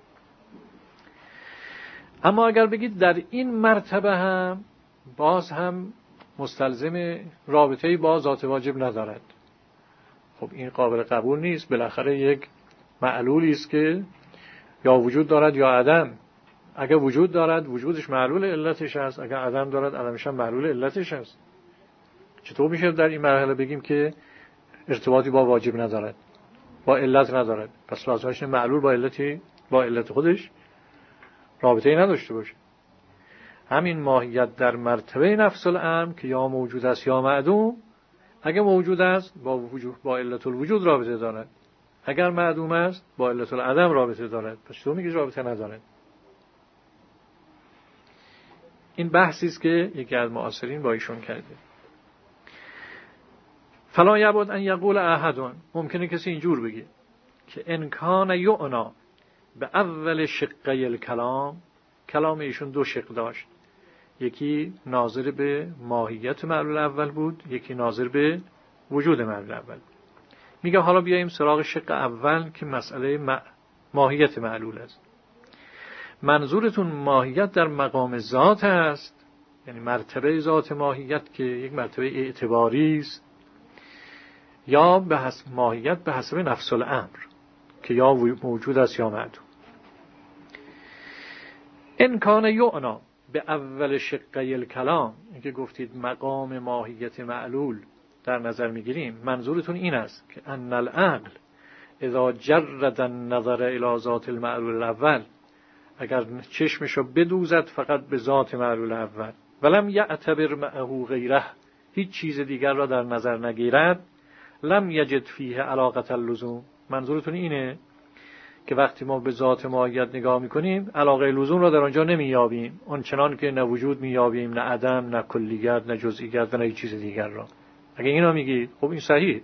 اما اگر بگید در این مرتبه هم باز هم مستلزم رابطه‌ای با ذات واجب ندارد، خب این قابل قبول نیست. بالاخره یک معلولی است که یا وجود دارد یا عدم. اگر وجود دارد وجودش معلول علتش است، اگر عدم دارد عدمش هم معلول علتش است. چطور میشه در این مرحله بگیم که ارتباطی با واجب ندارد، با علت ندارد؟ پس لازمش معلول با علتی با علت خودش رابطه‌ای نداشته باشه. همین ماهیت در مرتبه نفس الامر که یا موجود است یا معدوم، اگر موجود است با وجود با علت الوجود رابطه دارد، اگر معدوم است با علت العدم رابطه دارد. پس تو میگی رابطه ندارد. این بحثی است که یکی از معاصرین با ایشون کرده. فلا یبعد ان یقول احد، ممکنه کسی اینجور بگه که ان کان یعنا به اول شقی الکلام، کلام ایشون دو شق داشت، یکی ناظر به ماهیت معلول اول بود، یکی ناظر به وجود معلول اول. میگه حالا بیاییم سراغ شق اول که مسئله مع... ماهیت معلول است. منظورتون ماهیت در مقام ذات است، یعنی مرتبه ذات ماهیت که یک مرتبه اعتباری است، یا به حسب ماهیت به حسب نفس الامر که یا موجود است یا معدوم. ان کان یعنا به اول شقی الکلام، اینکه گفتید مقام ماهیت معلول در نظر میگیریم، منظورتون این است که ان العقل اذا جرد النظر الى ذات المعلول الاول، اگر چشمشو بدوزد فقط به ذات معلول اول، ولم یعتبر معه غیره، هیچ چیز دیگر را در نظر نگیرد، لم یجد فیه علاقة اللزوم. منظورتون اینه که وقتی ما به ذات ماهیت نگاه میکنیم علاقه لزوم را در آنجا نمیابیم، اون چنان که نه وجود میابیم، نه عدم، نه کلیت، نه جزئیات و نه چیز دیگر را. اگه اینا میگی خب این صحیح.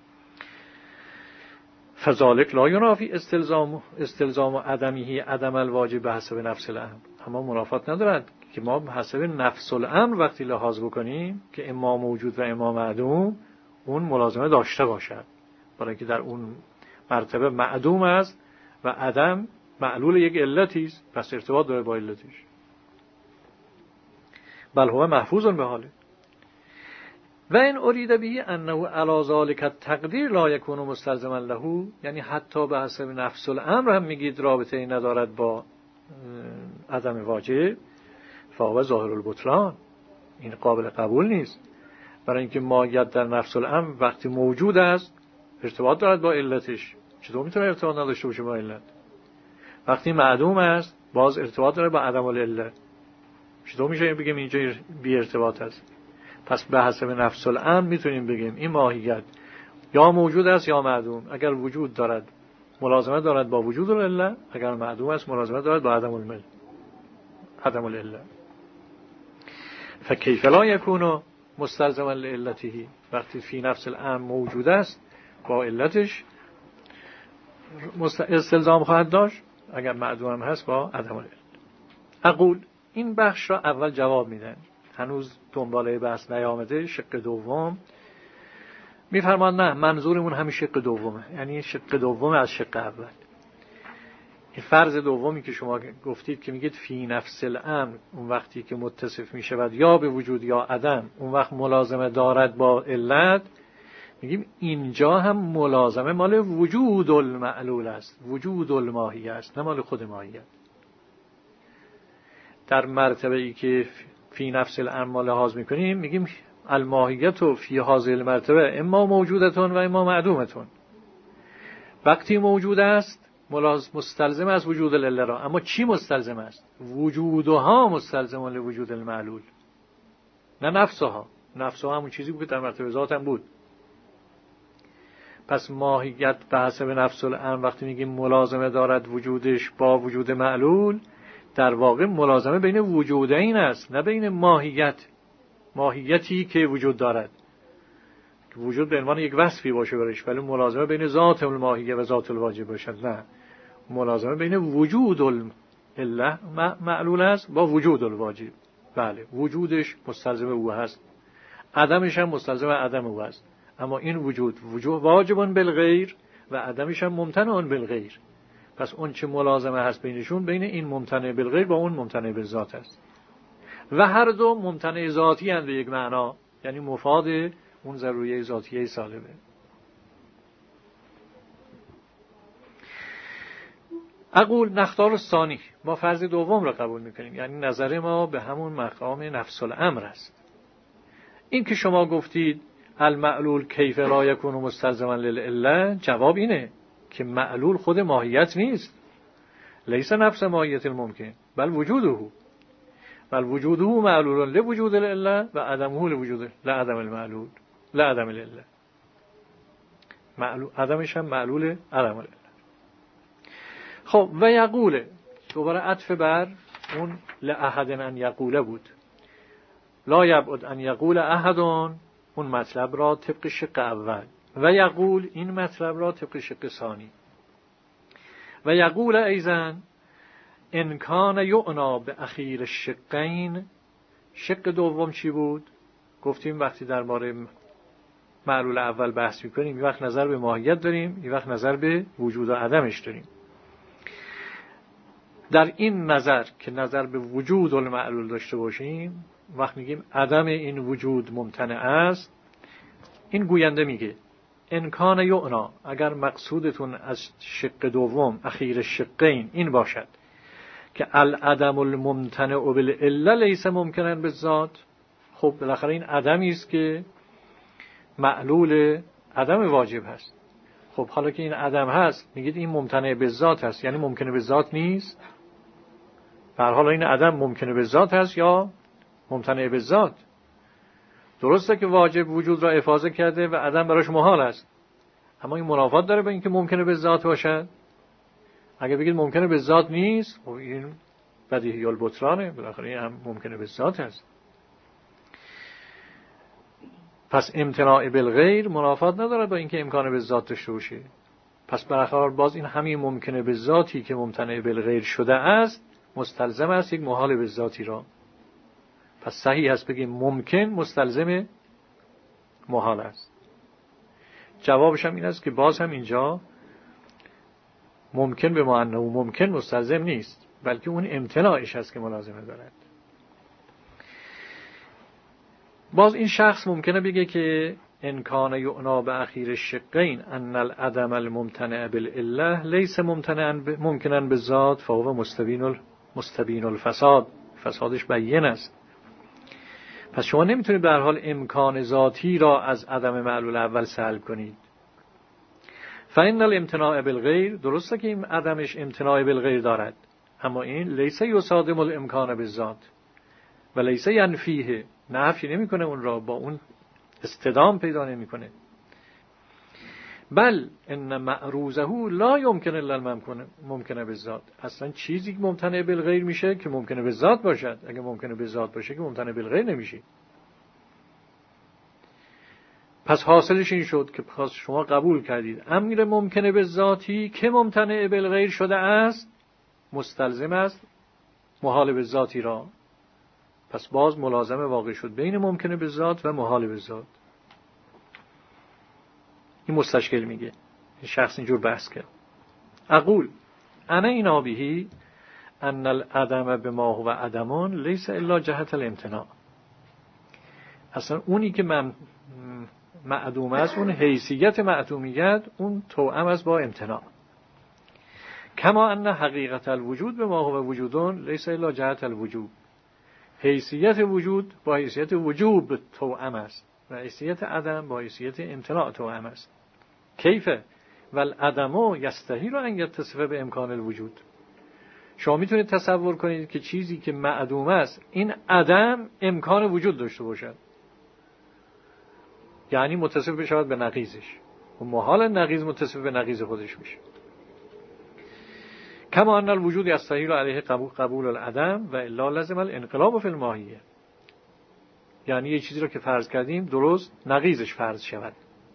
فذلک لا ینافی استلزام استلزام عدمه عدم الواجب به حسب نفس الامر. اما منافات ندارد که ما به حسب نفس الامر وقتی لحاظ بکنیم که اما موجود و اما معدوم اون ملازمه داشته باشد، برای که در اون مرتبه معدوم است و عدم معلول یک علتی است، پس ارتباط داره با علتش. بل هو محفوظ به حاله. و این ارید به انه علی ذلک التقدیر لا یکون مستلزما له، یعنی حتی به حسب نفس الامر هم میگید رابطه ای ندارد با عدم واجب، فهو ظاهر البطلان، این قابل قبول نیست. برای اینکه ماهیت در نفس الامر وقتی موجود است ارتباط دارد با علتش، چطور میتونه ارتباط نداشته باشه با علت؟ وقتی معدوم است باز ارتباط داره با عدم العلت، چطور میشه بگیم اینجا بی ارتباط است؟ پس به حسب نفس الامر میتونیم بگیم این ماهیت یا موجود است یا معدوم. اگر وجود دارد ملازمه دارد با وجود العلت، اگر معدوم است ملازمه دارد با عدم المل عدم العلت. فکیف لا یکون مستلزما لعلته، وقتی فی نفس الامر موجود است با علتش استلزام خواهد داشت، اگر معدوم هست با عدم العلت. اقول این بخش را اول جواب میدن، هنوز دنباله بحث نیامده. شق دوم میفرمان نه منظورمون همین شق دومه، یعنی شق دوم از شق اول. این فرض دومی که شما گفتید که میگید فی نفس الامر، اون وقتی که متصف میشود یا به وجود یا عدم اون وقت ملازمه دارد با علت، میگیم اینجا هم ملازمه مال وجود المعلول است، وجود الماهیه است، نه مال خود ماهیت. در مرتبه ای که فی نفس الامر لحاظ میکنیم میگیم الماهیت و فی هذه المرتبه اما موجودتون و اما معدومتون. وقتی موجود است مستلزم از وجود العله را، اما چی مستلزم است؟ وجودها مستلزم لوجود المعلول، نه نفسها. نفسها همون چیزی بود که در مرتبه ذات هم بود. پس ماهیت به حسب نفس الامر وقتی میگیم ملازمه دارد وجودش با وجود معلول، در واقع ملازمه بین وجودین است، نه بین ماهیت ماهیتی که وجود دارد که وجود به عنوان یک وصفی باشه برش، ولی ملازمه بین ذات الماهیه و ذات الواجب باشد. نه، ملازمه بین وجود العله معلول است با وجود الواجب. بله، وجودش مستلزم او هست، عدمش هم مستلزم عدم او است، اما این وجود وجود واجبون بالغیر و عدمش هم ممتنعون بالغیر. پس اون چه ملازمه هست بینشون بین این ممتنع بالغیر با اون ممتنع بالذات است، و هر دو ممتنع ذاتی اند به یک معنا، یعنی مفاد اون ضروریه ذاتیه سالبه. اقول نختار الثانی، ما فرض دوم را قبول میکنیم، یعنی نظر ما به همون مقام نفس الامر است. این که شما گفتید المعلول کیف لا یکون مستلزما للعله، جواب اینه که معلول خود ماهیت نیست، لیس نفس ماهیت الممکن بل وجوده، بل وجوده معلول لوجود العله و عدمه لوجود لعدم المعلول لعدم العله. معلول عدمش هم معلول عدم العله. خب و یقوله، دوباره عطف بر اون لأحد ان یقوله بود، لا یبعد ان یقول احد اون مطلب را طبق شق اول، و یقول این مطلب را طبق شق ثانی. و یقول ایضا ان کان یعنا به اخیر الشقین. شق دوم چی بود؟ گفتیم وقتی درباره معلول اول بحث میکنیم یه وقت نظر به ماهیت داریم، یه وقت نظر به وجود و عدمش داریم. در این نظر که نظر به وجود المعلول داشته باشیم، وقت میگیم عدم این وجود ممتنع است، این گوینده میگه ان کان یعنا، اگر مقصودتون از شق دوم اخیر الشقین این باشد که العدم الممتنع بالعله لیس ممکنا بالذات، خب بالاخره این عدمی است که معلول عدم واجب هست. خب حالا که این عدم هست میگید این ممتنع بالذات هست، یعنی ممکنه بالذات نیست؟ به هر حال این عدم ممکنه به ذات هست یا ممتنع به ذات. درسته که واجب وجود را افاضه کرده و عدم براش محال است، اما این منافات داره با اینکه ممکنه به ذات باشد. اگه بگید ممکنه به ذات نیست، خب این بدیهی البطلانه، بالاخره این هم ممکنه به ذات هست. پس امتناع بالغیر منافات نداره با اینکه امکان به ذات داشته باشه. پس برخلاف باز این همین ممکنه به ذاتی که ممتنع بالغیر شده است مستلزم است یک محال به ذاتی را. پس صحیح است بگیم ممکن مستلزم محال است. جوابش هم این است که باز هم اینجا ممکن به معنی و ممکن مستلزم نیست، بلکه اون امتناعش هست که ملازمه دارد. باز این شخص ممکنه بگه که ان کان یعنا به اخیر الشقین ان العدم الممتنع بالعله لیس ممتنعا ممکنا بالذات فهو مستبین مستبین الفساد، فسادش بیان است. پس شما نمیتونید به هر حال امکان ذاتی را از عدم معلول اول سلب کنید. فإن الامتناع بالغیر، درسته که این عدمش امتناع بالغیر دارد، اما این لیس یصادم الامکان بالذات و لیس ینفیه، نفی نمیکنه اون را، با اون استدام پیدا نمیکنه. بل ان معروضه لا يمكن الا الممکن ممکنه بالذات، اصلا چیزی که ممتنع بالغیر میشه که ممکنه بالذات باشد، اگه ممکنه بالذات باشه که ممتنع بالغیر نمیشه. پس حاصلش این شد که پس شما قبول کردید امر ممکنه بالذاتی که ممتنع بالغیر شده است مستلزم است محال بالذاتی را. پس باز ملازمه واقع شد بین ممکنه بالذات و محال بالذات. این مستشکل میگه، این شخص اینجور بحث کرد. اقول انا اینا بهی ان العدم بما هو عدمون لیس الا جهت الامتناع. اصلا اونی که من معدوم است، اون حیثیت معدومیت، اون توأم است با امتناع. کما ان حقیقت الوجود بما هو وجودون لیس الا جهت الوجوب. حیثیت وجود با حیثیت وجوب توأم است و حیثیت عدم با حیثیت امتناع توأم است. کیف والعدم یستحیل ان یتصف به امکان الوجود. شما میتونید تصور کنید که چیزی که معدوم است این عدم امکان وجود داشته باشد، یعنی متصف بشود به نقیضش، و محال نقیض متصف به نقیض خودش میشه. کما ان الوجود یستحیل علیه قبول قبول العدم و الا لازم الانقلاب فی الماهیه. یعنی یه چیزی رو که فرض کردیم درست نقیضش فرض شود.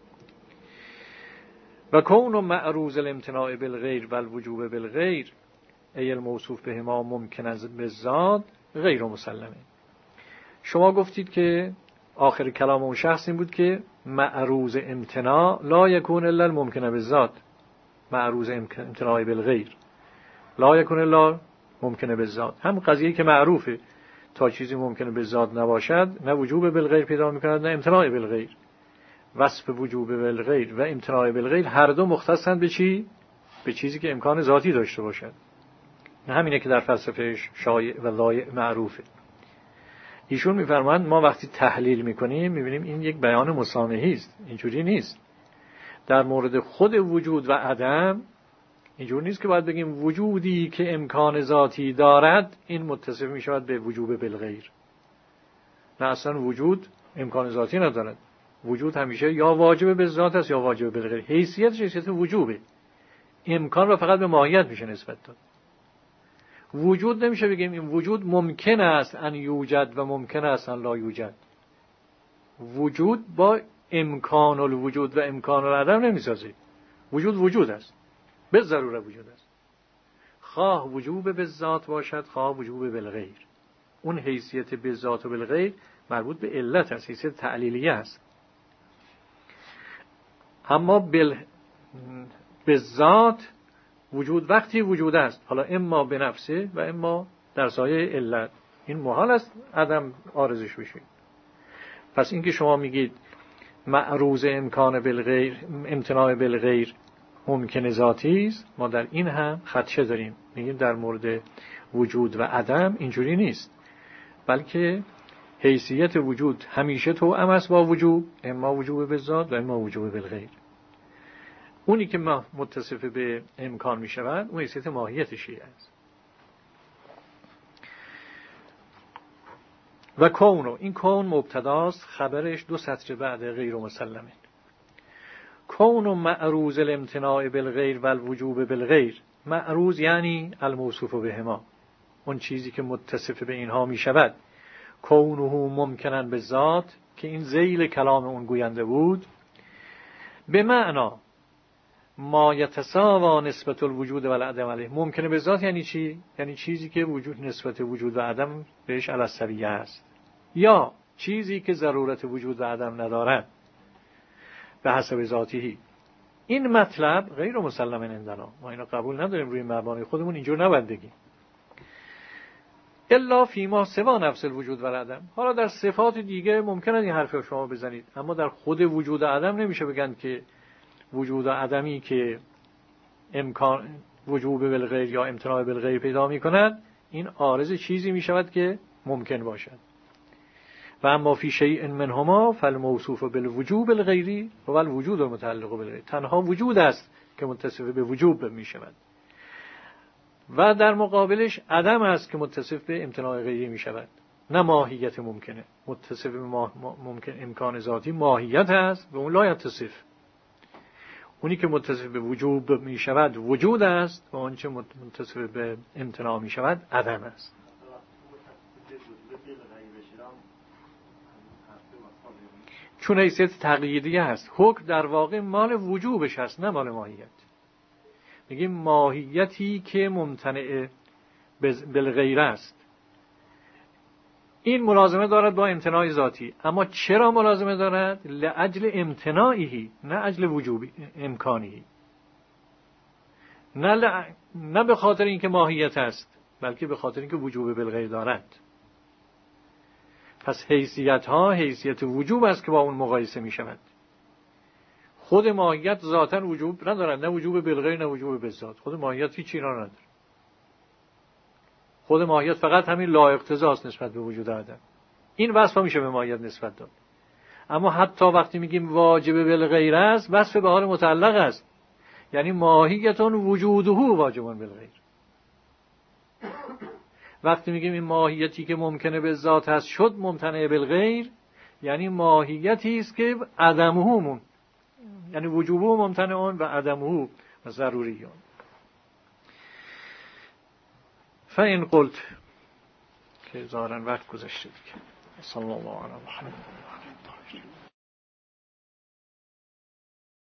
و کون معروض الامتناع بالغیر و الوجوب بالغیر ای الموصوف بهما ممکن از بالذات غیر مسلمه. شما گفتید که آخر کلام اون شخص این بود که معروض امتناع لا یکون الا الممکن بالذات، معروض امتناع بالغیر لا یکون الا ممکن بالذات. هم قضیه که معروفه، تا چیزی ممکنه بالذات نباشد نه وجوب بالغیر پیدا میکند نه امتناع بالغیر. وصف وجوب بالغیر و امتناع بالغیر هر دو مختصن به چی؟ به چیزی که امکان ذاتی داشته باشد. همینه که در فلسفه شایع و لایع معروفه. ایشون میفرمایند ما وقتی تحلیل میکنیم میبینیم این یک بیان مسامحی است، اینجوری نیست. در مورد خود وجود و عدم اینجور نیست که باید بگیم وجودی که امکان ذاتی دارد این متصف میشود به وجوب بالغیر. نه، اصلا وجود امکان ذاتی ندارد. وجود همیشه یا واجب به ذات است یا واجب بالغیر. حیثیتش حیثیت وجوبه. امکان را فقط به ماهیت میشه نسبت داد. وجود نمیشه بگیم این وجود ممکن است ان یوجد و ممکن است ان لا یوجد. وجود با امکان الوجود و امکان العدم نمیسازه. وجود وجود است، به ضرورت وجود است، خواه وجوب به ذات باشد خواه وجوب بالغیر. اون حیثیت به ذات و بالغیر مربوط به علت است، حیثیت تعلیلیه است. اما بال به ذات وجود وقتی وجود است، حالا اما به نفسه و اما در سایه علت، این محال است عدم عارضش بشه. پس اینکه شما میگید معروض امکان بالغیر امتناع بالغیر ممکن ذاتی است، ما در این هم خدشه داریم، میگیم در مورد وجود و عدم اینجوری نیست، بلکه حیثیت وجود همیشه توأم است با وجود، اما وجوب به ذات و اما وجوب بالغیر. اونی که ما متصف به امکان می شود اون حیثیت ماهیت شیعه است. و کونو، این کون مبتداست، خبرش دو سطر بعد غیر مسلمه. کونو معروض الامتناع بالغیر و الوجوب بالغیر. معروض یعنی الموصوف بهما، اون چیزی که متصف به اینها می شود. کونه ممکناً به ذات، که این ذیل کلام اون گوینده بود. به معنا ما یتساوا نسبت الوجود و العدم علیه. ممکنه به ذات یعنی چی؟ یعنی چیزی که وجود نسبت وجود و عدم بهش علی السویه است، یا چیزی که ضرورت وجود و عدم ندارد به حسب ذاتی. این مطلب غیر مسلم عندنا، ما اینو قبول نداریم، روی مبانی خودمون اینجور نباید بگیم. الا فیما سوا نفس الوجود و العدم. حالا در صفات دیگه ممکنه این حرف رو شما بزنید، اما در خود وجود و عدم نمیشه بگن که وجود و عدمی که امکان وجوب بالغیر یا امتناع بالغیر پیدا میکنند، این عارض چیزی میشود که ممکن باشد. و اما فی شیء منهما فالموصوف بالوجوب الغیری و الوجود المتعلق بالغیر. تنها وجود است که متصف به وجوب میشود و در مقابلش عدم است که متصف به امتناع غیری میشود، نه ماهیت ممکنه. متصف به ممکن امکان ذاتی ماهیت است و اون لا یتصف. اونی که متصف به وجوب می شود وجود است و اون چه متصف به امتناع می شود عدم است. چون حیثیت تقییدی است، حکم در واقع مال وجوبش هست نه مال ماهیت. میگیم ماهیتی که ممتنع بالغیر است، این ملازمه دارد با امتناع ذاتی. اما چرا ملازمه دارد؟ لاجل امتناعی، نه اجل وجوبی امکانی، نه ل... نه به خاطر اینکه ماهیت است، بلکه به خاطر اینکه وجوب بالغیر دارد. پس حیثیت ها حیثیت وجوب است که با اون مقایسه می شود. خود ماهیت ذاتاً وجوب ندارد، نه وجوب بالغیر نه وجوب بالذات. خود ماهیت هیچ چیزی نداره. خود ماهیت فقط همین لا اقتضاست نسبت به وجود عدم. این وصف میشه به ماهیت نسبت داد. اما حتی وقتی میگیم واجب بالغیر است، وصف به حال متعلق است، یعنی ماهیتون وجوده واجبون بالغیر. وقتی میگیم این ماهیتی که ممکنه به ذات هست شد ممتنع بالغیر، یعنی ماهیتی است که عدمه مم، یعنی وجوبه ممتنع اون و عدمه ضروری اون. فإن قلت که ظاهرا وقت گذشته دیگه. صلی الله علیه و محمد.